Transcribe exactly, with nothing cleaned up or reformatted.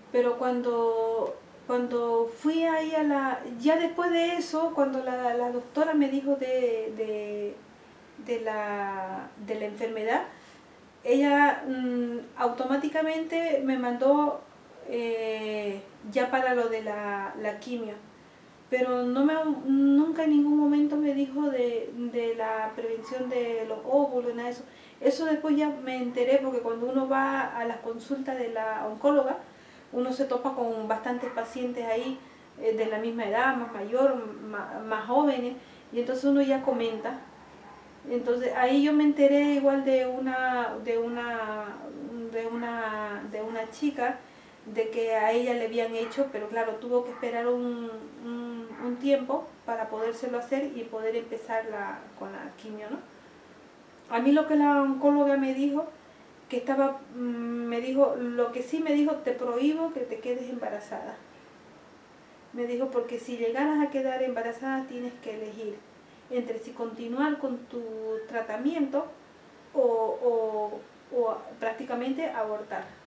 pero cuando, cuando fui ahí a la... Ya después de eso, cuando la, la doctora me dijo de, de, de, la, de la enfermedad, ella mmm, automáticamente me mandó eh, ya para lo de la, la quimio, pero no me, nunca en ningún momento me dijo de, de la prevención de los óvulos, nada de eso. Eso después ya me enteré porque cuando uno va a las consultas de la oncóloga, uno se topa con bastantes pacientes ahí eh, de la misma edad, más mayor, más, más jóvenes, y entonces uno ya comenta. Entonces ahí yo me enteré igual de una, de una, de una, de una chica de que a ella le habían hecho, pero claro, tuvo que esperar un, un, un tiempo para podérselo hacer y poder empezar la, con la quimio, ¿no? A mí lo que la oncóloga me dijo, que estaba, me dijo, lo que sí me dijo, te prohíbo que te quedes embarazada. Me dijo, porque si llegaras a quedar embarazada tienes que elegir entre si continuar con tu tratamiento o, o, o prácticamente abortar.